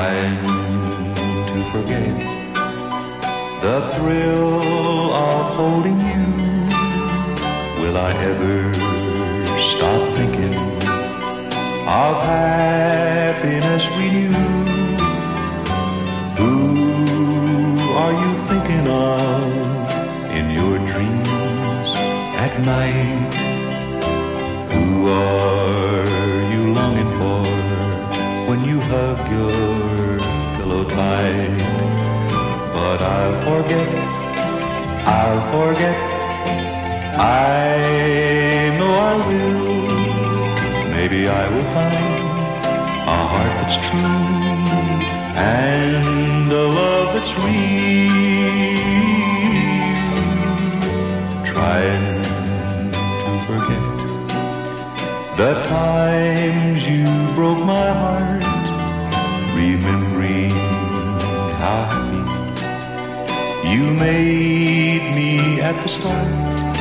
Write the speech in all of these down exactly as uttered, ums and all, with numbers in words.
trying to forget the thrill of holding you. Will I ever stop thinking of happiness we knew? Who are you thinking of in your dreams at night? Who are you longing for when you hug your pillow tight? But I'll forget, I'll forget, I know I will. Maybe I will find a heart that's true and a love that's real. Trying to forget the times you broke my heart, remembering how happy you made me at the start.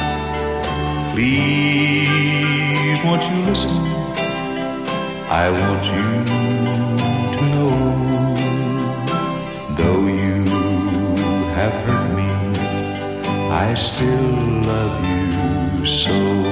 Please, won't you listen? I want you to know, though you have hurt me, I still love you so.